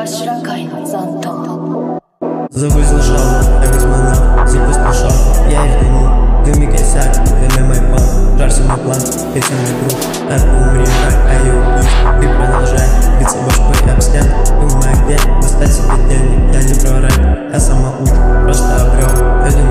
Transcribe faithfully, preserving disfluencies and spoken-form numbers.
修羅界の残党 Завысил шаг, я космонавт, запустил шаг. Я их дыму, дыми косяк, дыми мой план. Жарься мой план, песен мой друг. А умри так, а я убьюсь. Ты продолжай биться башкой об стену. Думай, где достать себе денег. Я не про рэп, я самоуч, просто обрел.